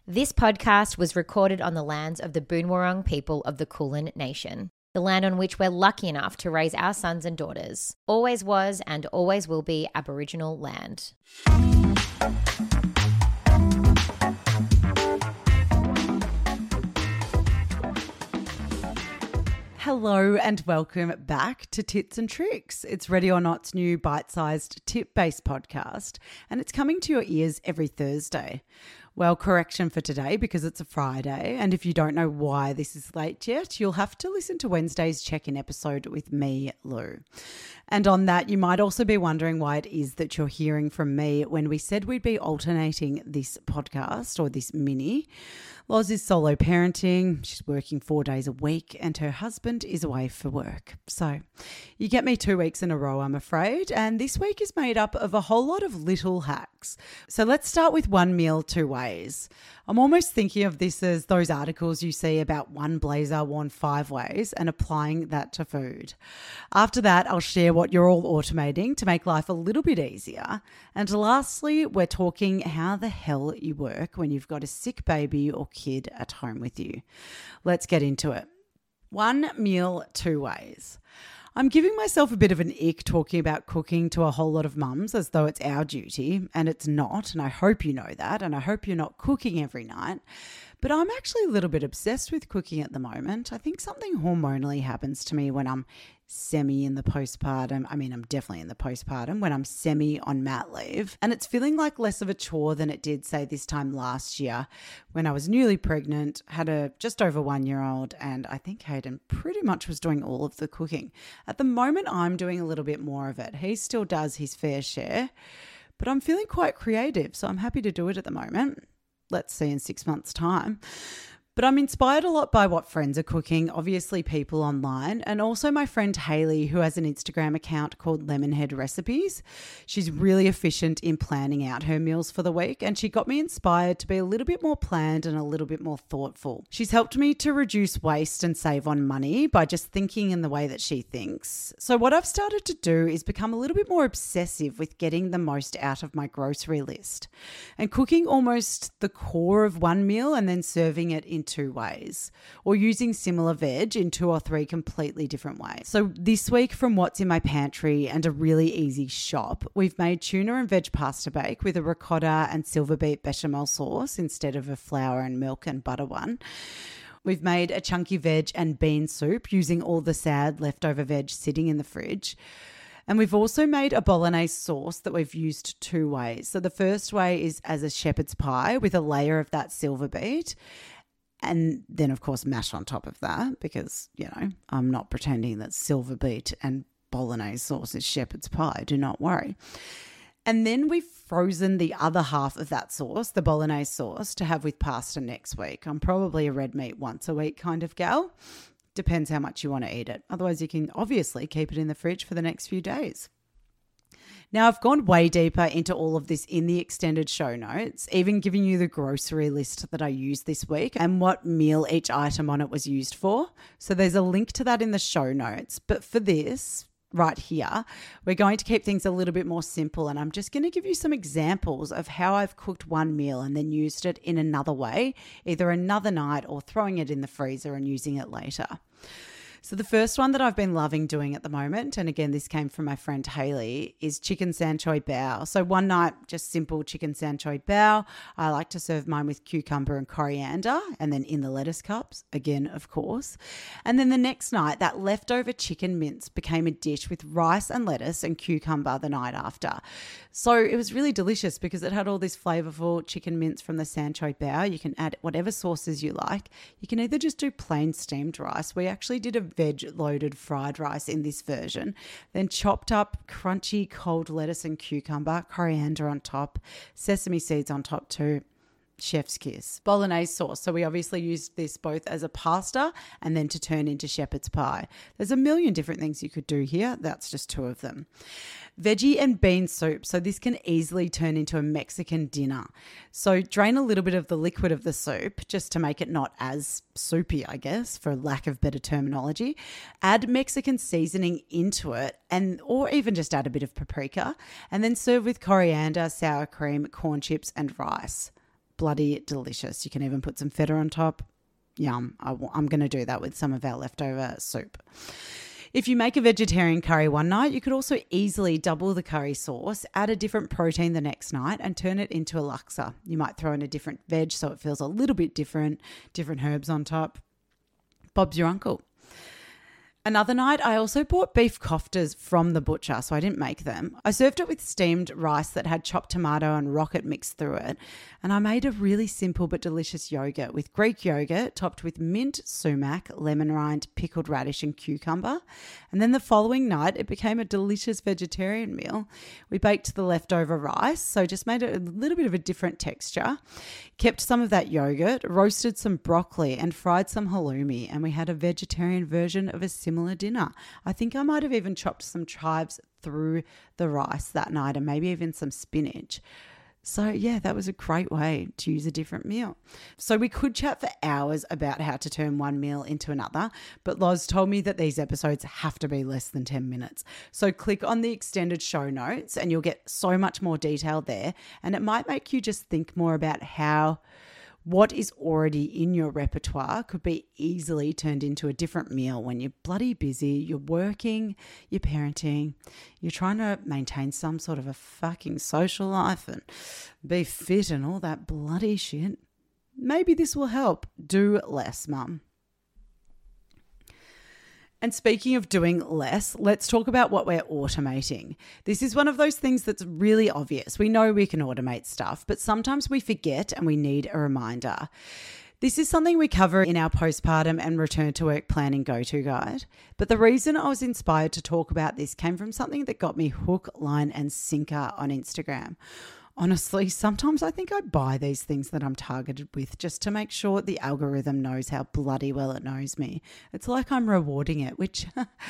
This podcast was recorded on the lands of the Boonwurrung people of the Kulin Nation, the land on which we're lucky enough to raise our sons and daughters. Always was and always will be Aboriginal land. Hello and welcome back to Tits and Tricks. It's Ready or Not's new bite-sized tip-based podcast, and it's coming to your ears every Thursday. Well, correction for today because it's a Friday, and if you don't know why this is late yet, you'll have to listen to Wednesday's check-in episode with me, Lou. And on that, you might also be wondering why it is that you're hearing from me when we said we'd be alternating this podcast or this mini. Loz is solo parenting, she's working 4 days a week, and her husband is away for work. So you get me 2 weeks in a row, I'm afraid, and this week is made up of a whole lot of little hacks. So let's start with one meal, 2 ways. I'm almost thinking of this as those articles you see about one blazer worn 5 ways and applying that to food. After that, I'll share what you're all automating to make life a little bit easier. And lastly, we're talking how the hell you work when you've got a sick baby or kid at home with you. Let's get into it. One meal, 2 ways. I'm giving myself a bit of an ick talking about cooking to a whole lot of mums as though it's our duty, and it's not, and I hope you know that, and I hope you're not cooking every night. But I'm actually a little bit obsessed with cooking at the moment. I think something hormonally happens to me when I'm semi in the postpartum. I mean, I'm definitely in the postpartum when I'm semi on mat leave. And it's feeling like less of a chore than it did, say, this time last year when I was newly pregnant, had a just over 1-year-old, and I think Hayden pretty much was doing all of the cooking. At the moment, I'm doing a little bit more of it. He still does his fair share, but I'm feeling quite creative, so I'm happy to do it at the moment. Let's see in 6 months' time. But I'm inspired a lot by what friends are cooking, obviously people online, and also my friend Hayley, who has an Instagram account called Lemonhead Recipes. She's really efficient in planning out her meals for the week, and she got me inspired to be a little bit more planned and a little bit more thoughtful. She's helped me to reduce waste and save on money by just thinking in the way that she thinks. So what I've started to do is become a little bit more obsessive with getting the most out of my grocery list and cooking almost the core of one meal and then serving it in 2 ways, or using similar veg in 2 or 3 completely different ways. So this week, from what's in my pantry and a really easy shop, we've made tuna and veg pasta bake with a ricotta and silver beet bechamel sauce instead of a flour and milk and butter one. We've made a chunky veg and bean soup using all the sad leftover veg sitting in the fridge. And we've also made a bolognese sauce that we've used 2 ways. So the first way is as a shepherd's pie with a layer of that silver beet. And then, of course, mash on top of that because, you know, I'm not pretending that silver beet and bolognese sauce is shepherd's pie. Do not worry. And then we've frozen the other half of that sauce, the bolognese sauce, to have with pasta next week. I'm probably a red meat once a week kind of gal. Depends how much you want to eat it. Otherwise, you can obviously keep it in the fridge for the next few days. Now, I've gone way deeper into all of this in the extended show notes, even giving you the grocery list that I used this week and what meal each item on it was used for. So there's a link to that in the show notes. But for this right here, we're going to keep things a little bit more simple, and I'm just going to give you some examples of how I've cooked one meal and then used it in another way, either another night or throwing it in the freezer and using it later. So the first one that I've been loving doing at the moment, and again, this came from my friend Hayley, is chicken sanchoy bao. So one night, just simple chicken sanchoy bao. I like to serve mine with cucumber and coriander and then in the lettuce cups, again, of course. And then the next night, that leftover chicken mince became a dish with rice and lettuce and cucumber the night after. So it was really delicious because it had all this flavorful chicken mince from the sanchoy bao. You can add whatever sauces you like. You can either just do plain steamed rice. We actually did a veg-loaded fried rice in this version, then chopped up crunchy cold lettuce and cucumber, coriander on top, sesame seeds on top too. Chef's kiss. Bolognese sauce. So we obviously used this both as a pasta and then to turn into shepherd's pie. There's a million different things you could do here. That's just 2 of them. Veggie and bean soup. So this can easily turn into a Mexican dinner. So drain a little bit of the liquid of the soup just to make it not as soupy, I guess, for lack of better terminology. Add Mexican seasoning into it or even just add a bit of paprika and then serve with coriander, sour cream, corn chips and rice. bloody delicious. You can even put some feta on top. Yum. I'm going to do that with some of our leftover soup. If you make a vegetarian curry one night, you could also easily double the curry sauce, add a different protein the next night and turn it into a laksa. You might throw in a different veg so it feels a little bit different herbs on top. Bob's your uncle. Another night, I also bought beef koftas from the butcher, so I didn't make them. I served it with steamed rice that had chopped tomato and rocket mixed through it, and I made a really simple but delicious yogurt with Greek yogurt topped with mint, sumac, lemon rind, pickled radish and cucumber. And then the following night, it became a delicious vegetarian meal. We baked the leftover rice, so just made it a little bit of a different texture, kept some of that yogurt, roasted some broccoli and fried some halloumi, and we had a vegetarian version of a similar dinner. I think I might have even chopped some chives through the rice that night and maybe even some spinach. So yeah, that was a great way to use a different meal. So we could chat for hours about how to turn one meal into another, but Loz told me that these episodes have to be less than 10 minutes. So click on the extended show notes and you'll get so much more detail there, and it might make you just think more about how what is already in your repertoire could be easily turned into a different meal when you're bloody busy, you're working, you're parenting, you're trying to maintain some sort of a fucking social life and be fit and all that bloody shit. Maybe this will help. Do less, mum. And speaking of doing less, let's talk about what we're automating. This is one of those things that's really obvious. We know we can automate stuff, but sometimes we forget and we need a reminder. This is something we cover in our postpartum and return to work planning go-to guide. But the reason I was inspired to talk about this came from something that got me hook, line, and sinker on Instagram. Honestly, sometimes I think I buy these things that I'm targeted with just to make sure the algorithm knows how bloody well it knows me. It's like I'm rewarding it, which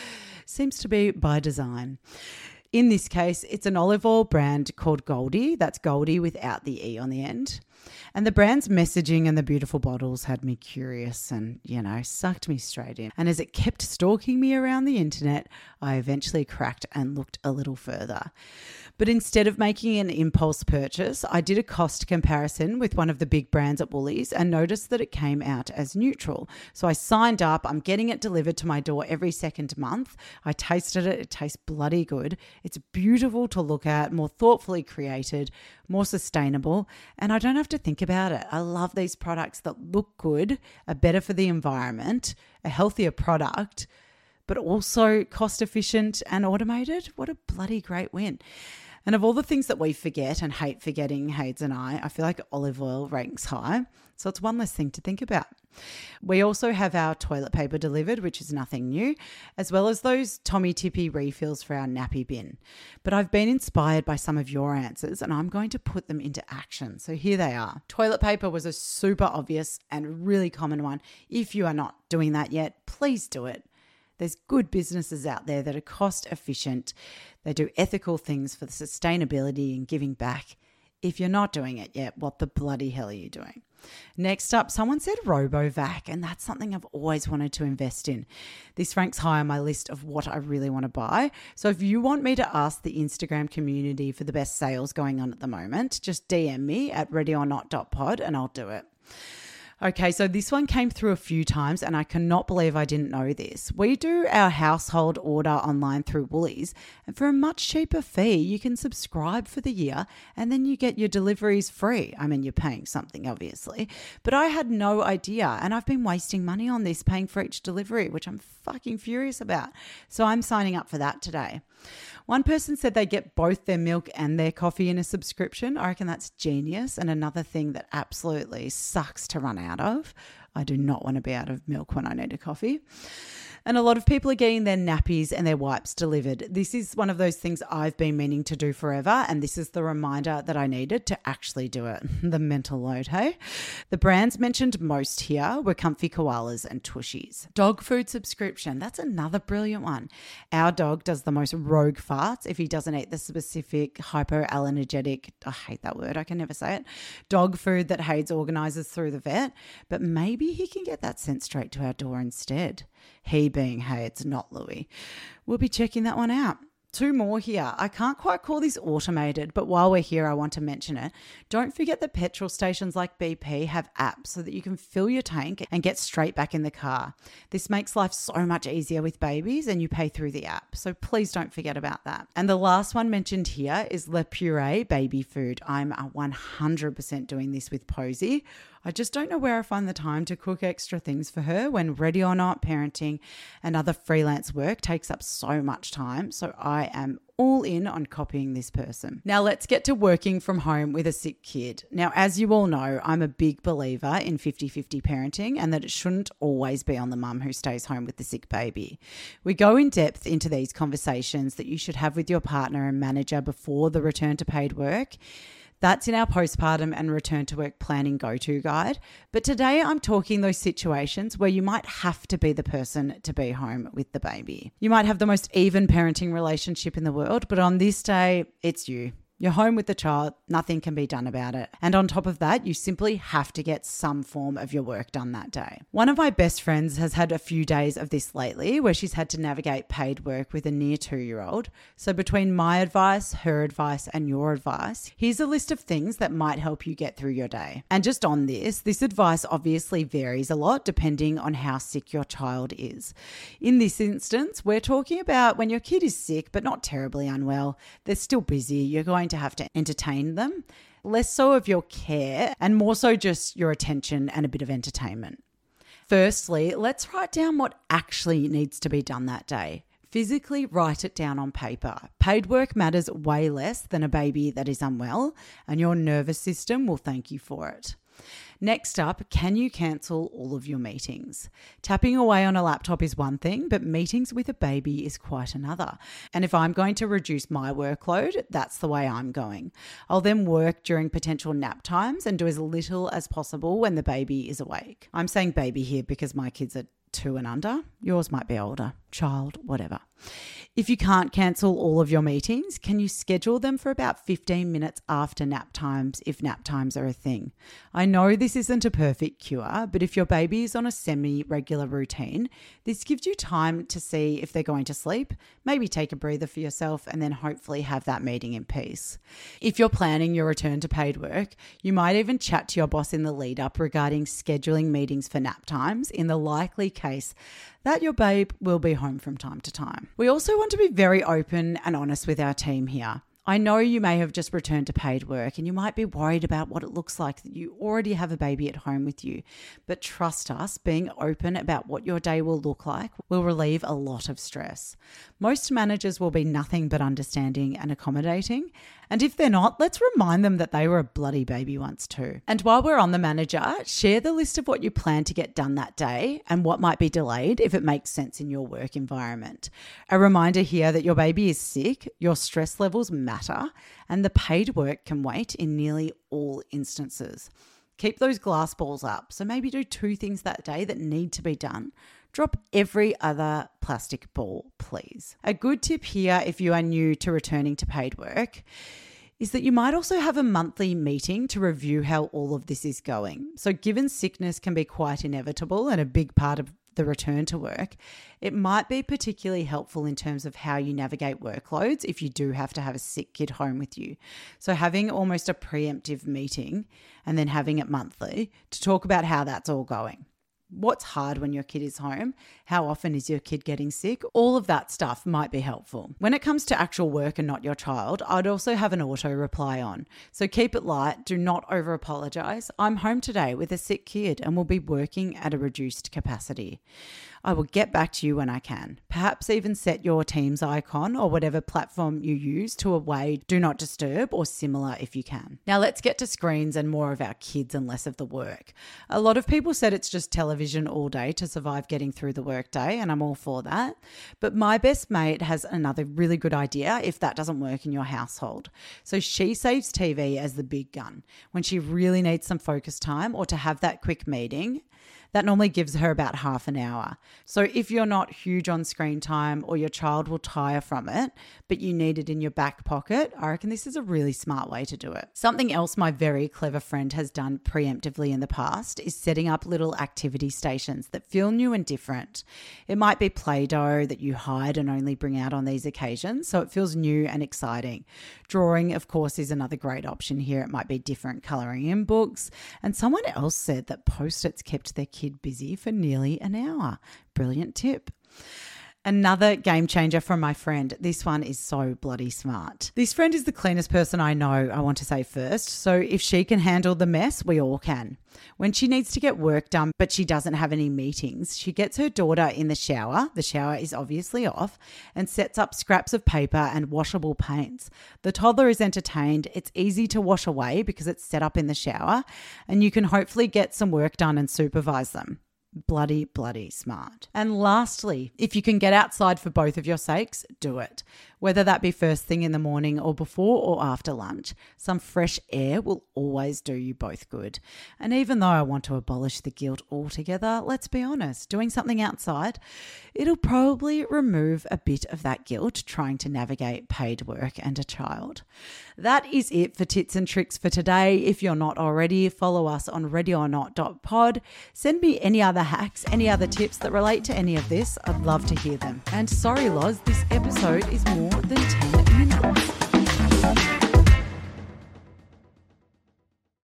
seems to be by design. In this case, it's an olive oil brand called Goldie. That's Goldie without the E on the end. And the brand's messaging and the beautiful bottles had me curious and, sucked me straight in. And as it kept stalking me around the internet, I eventually cracked and looked a little further. But instead of making an impulse purchase, I did a cost comparison with one of the big brands at Woolies and noticed that it came out as neutral. So I signed up. I'm getting it delivered to my door every second month. I tasted it. It tastes bloody good. It's beautiful to look at, more thoughtfully created, more sustainable, and I don't have to think about it. I love these products that look good, are better for the environment, a healthier product, but also cost efficient and automated. What a bloody great win. And of all the things that we forget and hate forgetting, Hades and I feel like olive oil ranks high. So it's one less thing to think about. We also have our toilet paper delivered, which is nothing new, as well as those Tommy Tippy refills for our nappy bin. But I've been inspired by some of your answers and I'm going to put them into action. So here they are. Toilet paper was a super obvious and really common one. If you are not doing that yet, please do it. There's good businesses out there that are cost efficient. They do ethical things for the sustainability and giving back. If you're not doing it yet, what the bloody hell are you doing? Next up, someone said RoboVac, and that's something I've always wanted to invest in. This ranks high on my list of what I really want to buy. So if you want me to ask the Instagram community for the best sales going on at the moment, just DM me at readyornot.pod and I'll do it. Okay, so this one came through a few times and I cannot believe I didn't know this. We do our household order online through Woolies, and for a much cheaper fee, you can subscribe for the year and then you get your deliveries free. I mean, you're paying something obviously, but I had no idea and I've been wasting money on this, paying for each delivery, which I'm fucking furious about. So I'm signing up for that today. One person said they get both their milk and their coffee in a subscription. I reckon that's genius, and another thing that absolutely sucks to run out of. I do not want to be out of milk when I need a coffee. And a lot of people are getting their nappies and their wipes delivered. This is one of those things I've been meaning to do forever, and this is the reminder that I needed to actually do it. The mental load, hey? The brands mentioned most here were Comfy Koalas and Tushies. Dog food subscription, that's another brilliant one. Our dog does the most rogue farts if he doesn't eat the specific hypoallergenic, I hate that word, I can never say it, dog food that Hades organises through the vet, but maybe he can get that sent straight to our door instead. He being Hades, not Louis. We'll be checking that one out. 2 more here. I can't quite call this automated, but while we're here, I want to mention it. Don't forget that petrol stations like BP have apps so that you can fill your tank and get straight back in the car. This makes life so much easier with babies, and you pay through the app. So please don't forget about that. And the last one mentioned here is Le Puree baby food. I'm 100% doing this with Posey. I just don't know where I find the time to cook extra things for her when Ready or Not, parenting, and other freelance work takes up so much time. So I am all in on copying this person. Now let's get to working from home with a sick kid. Now, as you all know, I'm a big believer in 50-50 parenting and that it shouldn't always be on the mum who stays home with the sick baby. We go in depth into these conversations that you should have with your partner and manager before the return to paid work. That's in our postpartum and return to work planning go-to guide. But today I'm talking those situations where you might have to be the person to be home with the baby. You might have the most even parenting relationship in the world, but on this day, it's you. You're home with the child, nothing can be done about it. And on top of that, you simply have to get some form of your work done that day. One of my best friends has had a few days of this lately where she's had to navigate paid work with a near 2-year-old. So between my advice, her advice, and your advice, here's a list of things that might help you get through your day. And just on this advice obviously varies a lot depending on how sick your child is. In this instance, we're talking about when your kid is sick but not terribly unwell, they're still busy, you're going to have to entertain them, less so of your care and more so just your attention and a bit of entertainment. Firstly, let's write down what actually needs to be done that day. Physically write it down on paper. Paid work matters way less than a baby that is unwell, and your nervous system will thank you for it. Next up, can you cancel all of your meetings? Tapping away on a laptop is one thing, but meetings with a baby is quite another. And if I'm going to reduce my workload, that's the way I'm going. I'll then work during potential nap times and do as little as possible when the baby is awake. I'm saying baby here because my kids are 2 and under. Yours might be older, child, whatever. If you can't cancel all of your meetings, can you schedule them for about 15 minutes after nap times if nap times are a thing? I know this isn't a perfect cure, but if your baby is on a semi-regular routine, this gives you time to see if they're going to sleep, maybe take a breather for yourself, and then hopefully have that meeting in peace. If you're planning your return to paid work, you might even chat to your boss in the lead up regarding scheduling meetings for nap times in the likely case that your babe will be home from time to time. We also want to be very open and honest with our team here. I know you may have just returned to paid work and you might be worried about what it looks like that you already have a baby at home with you. But trust us, being open about what your day will look like will relieve a lot of stress. Most managers will be nothing but understanding and accommodating. And if they're not, let's remind them that they were a bloody baby once too. And while we're on the manager, share the list of what you plan to get done that day and what might be delayed if it makes sense in your work environment. A reminder here that your baby is sick, your stress levels matter, and the paid work can wait in nearly all instances. Keep those glass balls up. So maybe do 2 things that day that need to be done. Drop every other plastic ball, please. A good tip here if you are new to returning to paid work is that you might also have a monthly meeting to review how all of this is going. So given sickness can be quite inevitable and a big part of the return to work, it might be particularly helpful in terms of how you navigate workloads if you do have to have a sick kid home with you. So having almost a preemptive meeting and then having it monthly to talk about how that's all going. What's hard when your kid is home? How often is your kid getting sick? All of that stuff might be helpful. When it comes to actual work and not your child, I'd also have an auto reply on. So keep it light. Do not over apologize. I'm home today with a sick kid and will be working at a reduced capacity. I will get back to you when I can. Perhaps even set your Teams icon or whatever platform you use to away do not disturb or similar if you can. Now let's get to screens and more of our kids and less of the work. A lot of people said it's just television all day to survive getting through the workday, and I'm all for that. But my best mate has another really good idea if that doesn't work in your household. So she saves TV as the big gun. When she really needs some focus time or to have that quick meeting, that normally gives her about half an hour. So if you're not huge on screen time or your child will tire from it, but you need it in your back pocket, I reckon this is a really smart way to do it. Something else my very clever friend has done preemptively in the past is setting up little activity activity stations that feel new and different. It might be Play-Doh that you hide and only bring out on these occasions, so it feels new and exciting. Drawing, of course, is another great option here. It might be different colouring in books. And someone else said that Post-its kept their kid busy for nearly an hour. Brilliant tip. Another game changer from my friend. This one is so bloody smart. This friend is the cleanest person I know, I want to say first. So if she can handle the mess, we all can. When she needs to get work done, but she doesn't have any meetings, she gets her daughter in the shower. The shower is obviously off, and sets up scraps of paper and washable paints. The toddler is entertained. It's easy to wash away because it's set up in the shower, and you can hopefully get some work done and supervise them. Bloody smart. And lastly, if you can get outside for both of your sakes, do it. Whether that be first thing in the morning or before or after lunch, some fresh air will always do you both good. And even though I want to abolish the guilt altogether, let's be honest, doing something outside, it'll probably remove a bit of that guilt trying to navigate paid work and a child. That is it for Tits and Tricks for today. If you're not already, follow us on readyornot.pod. Send me any other hacks, any other tips that relate to any of this. I'd love to hear them. And sorry, Loz, this episode is more than 10 minutes.